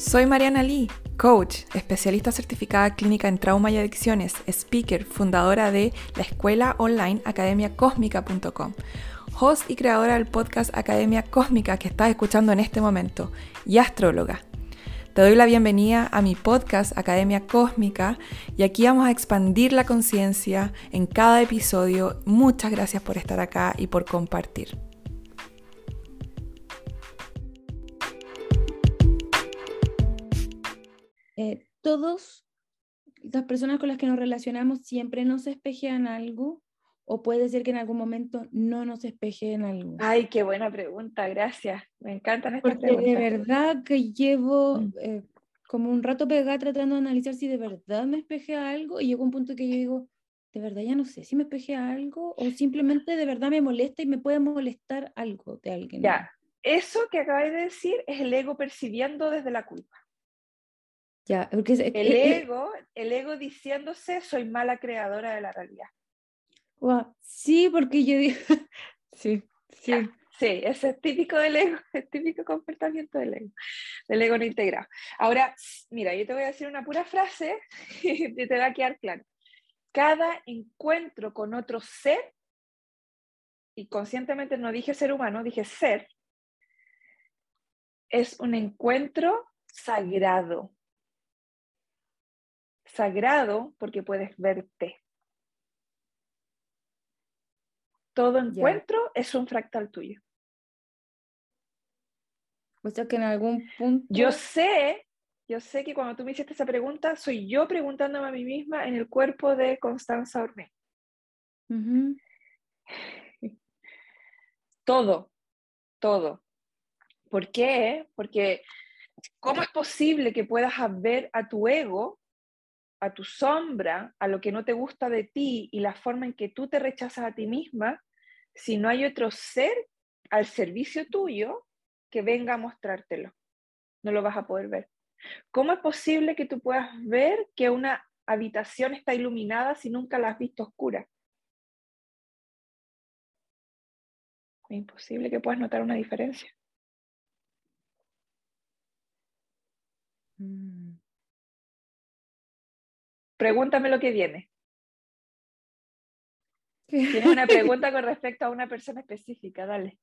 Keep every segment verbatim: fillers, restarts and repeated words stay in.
Soy Mariana Lee, coach, especialista certificada clínica en trauma y adicciones, speaker, fundadora de la escuela online academia cósmica punto com, host y creadora del podcast Academia Cósmica que estás escuchando en este momento, y astróloga. Te doy la bienvenida a mi podcast Academia Cósmica y aquí vamos a expandir la conciencia en cada episodio. Muchas gracias por estar acá y por compartir. Eh, todos las personas con las que nos relacionamos siempre nos espejean algo, o puede ser que en algún momento no nos espejeen algo. Ay, qué buena pregunta, gracias. Me encantan estas Porque preguntas. de verdad que llevo Mm. eh, como un rato pegada tratando de analizar si de verdad me espejea algo, y llegó un punto que yo digo, de verdad ya no sé si me espejea algo o simplemente de verdad me molesta y me puede molestar algo de alguien. Ya, eso que acabáis de decir es el ego percibiendo desde la culpa. Ya, porque es, El eh, ego, el ego diciéndose soy mala creadora de la realidad. wow, sí, porque yo digo, sí, sí. Ya, sí, ese es típico del ego, es típico comportamiento del ego, del ego no integrado. Ahora, mira, yo te voy a decir una pura frase y te va a quedar claro. Cada encuentro con otro ser, y conscientemente no dije ser humano, dije ser, es un encuentro sagrado. Sagrado porque puedes verte. Todo encuentro Ya. es un fractal tuyo. O sea que en algún punto... Yo sé, yo sé que cuando tú me hiciste esa pregunta, soy yo preguntándome a mí misma en el cuerpo de Constanza Orme. Uh-huh. Todo, todo. ¿Por qué? Porque ¿cómo es posible que puedas ver a tu ego, a tu sombra, a lo que no te gusta de ti y la forma en que tú te rechazas a ti misma, si no hay otro ser al servicio tuyo que venga a mostrártelo? No lo vas a poder ver. ¿Cómo es posible que tú puedas ver que una habitación está iluminada si nunca la has visto oscura? Es imposible que puedas notar una diferencia. Mm. Pregúntame lo que viene. Tienes una pregunta con respecto a una persona específica, dale.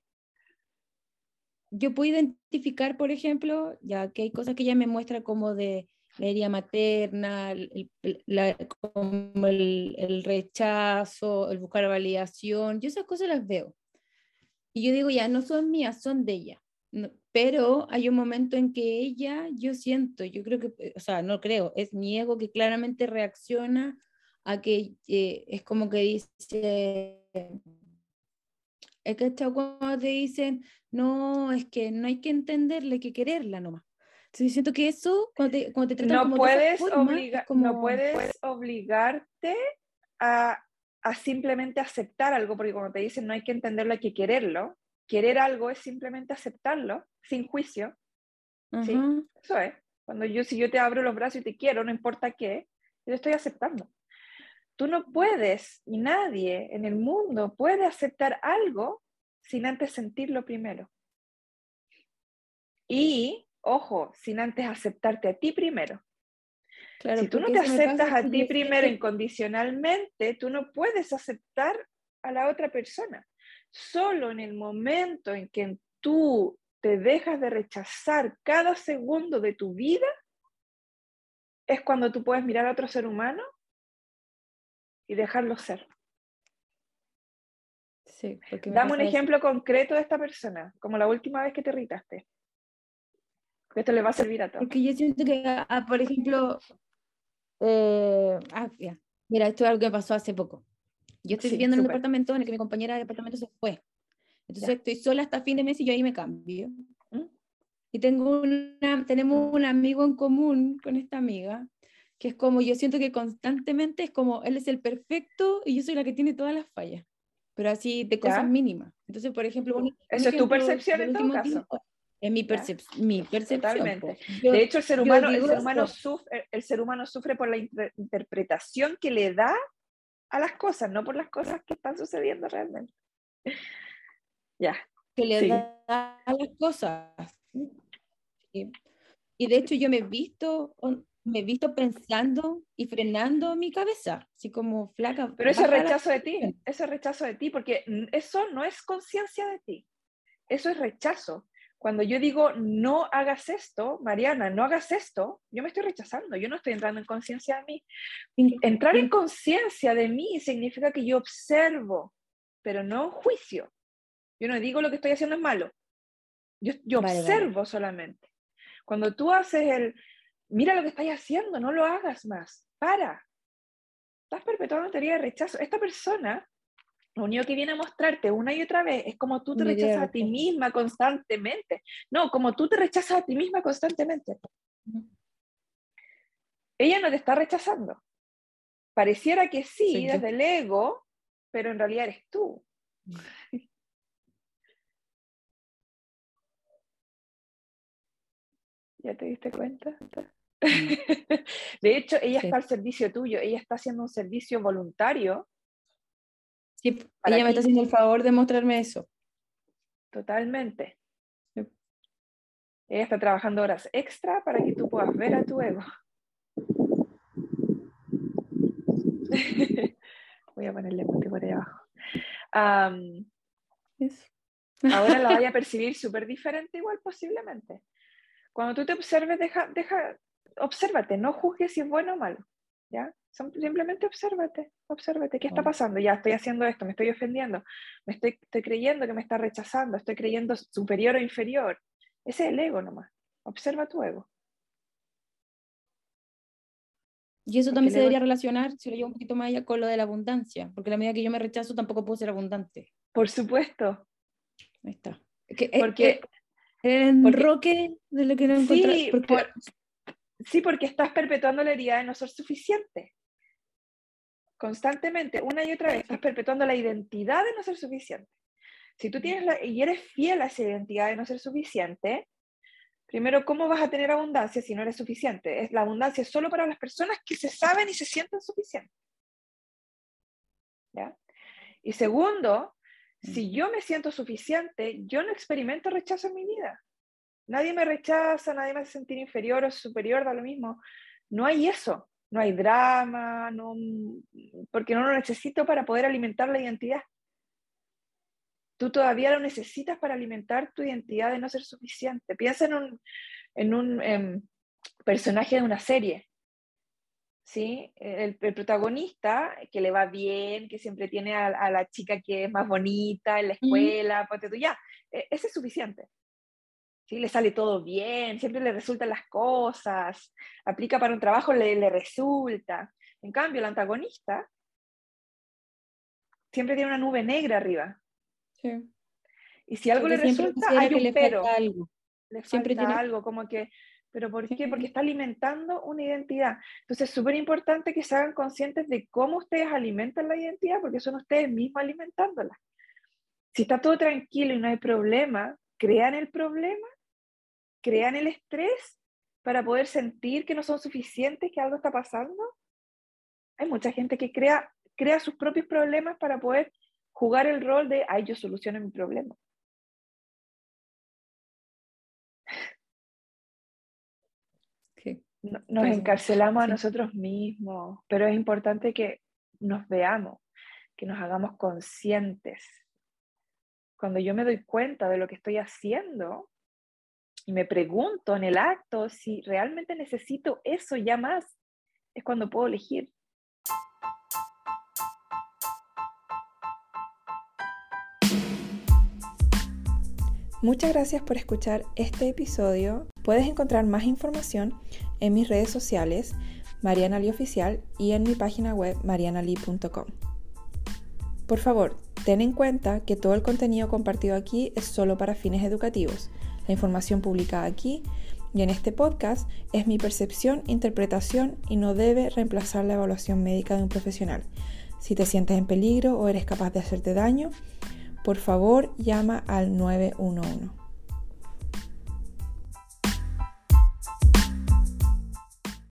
Yo puedo identificar, por ejemplo, ya que hay cosas que ella me muestra como de la herida materna, el, el, la, como el, el rechazo, el buscar validación, yo esas cosas las veo. Y yo digo, ya, no son mías, son de ella. No, pero hay un momento en que ella, yo siento, yo creo que, o sea, no creo, es mi ego que claramente reacciona a que eh, es como que dice... Es que cuando te dicen, no, es que no hay que entenderla, hay que quererla nomás. Entonces siento que eso, cuando te, cuando te tratan No como de esa puedes, forma, es obliga como... no puedes obligarte a, a simplemente aceptar algo, porque cuando te dicen no hay que entenderlo, hay que quererlo. Querer algo es simplemente aceptarlo, sin juicio. ¿Sí? Ajá. Eso es. Cuando yo, si yo te abro los brazos y te quiero, no importa qué, yo estoy aceptando. Tú no puedes, y nadie en el mundo puede aceptar algo sin antes sentirlo primero. Y, ojo, sin antes aceptarte a ti primero. Claro, Si tú no porque te eso me aceptas pasa a que ti yo primero siento... incondicionalmente, tú no puedes aceptar a la otra persona. Solo en el momento en que tú te dejas de rechazar cada segundo de tu vida, es cuando tú puedes mirar a otro ser humano y dejarlo ser. Sí, porque me Dame un pasa eso. ejemplo concreto de esta persona, como la última vez que te irritaste. Esto le va a servir a todos. Porque yo siento que, ah, por ejemplo, eh, ah, ya. Mira, esto es algo que me pasó hace poco. Yo estoy Sí, viviendo en un súper. departamento en el que mi compañera de departamento se fue. Entonces Ya. estoy sola hasta fin de mes y yo ahí me cambio. ¿Mm? Y tengo una, tenemos un amigo en común con esta amiga, que es como, yo siento que constantemente es como, él es el perfecto y yo soy la que tiene todas las fallas, pero así de cosas ¿Ya? mínimas. Entonces, por ejemplo, un, un Eso es tu ejemplo percepción del en todo último caso. tiempo es mi, ¿Ya? percep mi percepción. Totalmente. Po. Yo, De hecho, el ser yo humano, el digo ser humano, eso. sufre, el ser humano sufre por la inter interpretación que le da a las cosas, no por las cosas que están sucediendo realmente. Ya, Que le sigue. da a las cosas. ¿Sí? y de hecho yo me he visto, me he visto pensando y frenando mi cabeza, así como flaca. Pero eso es baja la- rechazo de ti, eso es rechazo de ti, porque eso no es conciencia de ti, eso es rechazo. Cuando yo digo, no hagas esto, Mariana, no hagas esto, yo me estoy rechazando, yo no estoy entrando en conciencia de mí. Entrar en conciencia de mí significa que yo observo, pero no en juicio. Yo no digo lo que estoy haciendo es malo, yo, yo Vale, observo vale. solamente. Cuando tú haces el, mira lo que estás haciendo, no lo hagas más, para. Estás perpetuando una teoría de rechazo. Esta persona, lo único que viene a mostrarte una y otra vez es como tú te Una idea de rechazas a ti rechazo. misma constantemente. No, como tú te rechazas a ti misma constantemente. Ujú. Ella no te está rechazando. Pareciera que sí, Soy yo. desde el ego, pero en realidad eres tú. ¿Ya te diste cuenta? De hecho, ella Sí. está al servicio tuyo, ella está haciendo un servicio voluntario. Sí, Para ella me ti. está haciendo el favor de mostrarme eso. Totalmente. Sí. Ella está trabajando horas extra para que tú puedas ver a tu ego. Voy a ponerle mute por ahí abajo. Um, Eso. ahora la vaya a percibir súper diferente igual posiblemente. Cuando tú te observes, deja, deja, obsérvate, no juzgues si es bueno o malo, ¿ya? Simplemente obsérvate, obsérvate, ¿qué está pasando? Ya, estoy haciendo esto, me estoy ofendiendo, me estoy, estoy creyendo que me está rechazando, estoy creyendo superior o inferior. Ese es el ego nomás, observa tu ego. Y eso Porque también el se ego- debería relacionar, si lo llevo un poquito más allá, con lo de la abundancia, porque a la medida que yo me rechazo tampoco puedo ser abundante. Por supuesto, Ahí está. Es que, es- porque, es el enroque de lo que no encontrar. sí, Porque, por, sí, porque estás perpetuando la herida de no ser suficiente. Constantemente, una y otra vez, estás perpetuando la identidad de no ser suficiente. Si tú tienes la, y eres fiel a esa identidad de no ser suficiente, primero, ¿cómo vas a tener abundancia si no eres suficiente? Es, la abundancia es solo para las personas que se saben y se sienten suficientes. ¿Ya? Y segundo, si yo me siento suficiente, yo no experimento rechazo en mi vida. Nadie me rechaza, nadie me hace sentir inferior o superior, da lo mismo. No hay eso, no hay drama, no, porque no lo necesito para poder alimentar la identidad. Tú todavía lo necesitas para alimentar tu identidad de no ser suficiente. Piensa en un, en un eh, personaje de una serie, ¿sí? El, el protagonista, que le va bien, que siempre tiene a, a la chica que es más bonita en la escuela, ponte tú, ya, ese es suficiente. ¿Sí? Le sale todo bien, siempre le resultan las cosas, aplica para un trabajo, le, le resulta. En cambio, el antagonista siempre tiene una nube negra arriba. sí. Y si algo Porque le siempre resulta, considera hay que un le pero. falta algo. Le Siempre falta tiene... algo, como que, ¿pero por qué? Sí. Porque está alimentando una identidad. Entonces es súper importante que se hagan conscientes de cómo ustedes alimentan la identidad, porque son ustedes mismos alimentándola. Si está todo tranquilo y no hay problema, crean el problema, crean el estrés para poder sentir que no son suficientes, que algo está pasando. Hay mucha gente que crea, crea sus propios problemas para poder jugar el rol de, ay, yo soluciono mi problema. Sí. Nos Pasa. encarcelamos a Sí. nosotros mismos, pero es importante que nos veamos, que nos hagamos conscientes. Cuando yo me doy cuenta de lo que estoy haciendo y me pregunto en el acto si realmente necesito eso ya más, es cuando puedo elegir. Muchas gracias por escuchar este episodio. Puedes encontrar más información en mis redes sociales, Mariana Lee Oficial, y en mi página web, mariana lee punto com. Por favor, ten en cuenta que todo el contenido compartido aquí es solo para fines educativos. La información publicada aquí y en este podcast es mi percepción, interpretación y no debe reemplazar la evaluación médica de un profesional. Si te sientes en peligro o eres capaz de hacerte daño, por favor llama al nueve uno uno.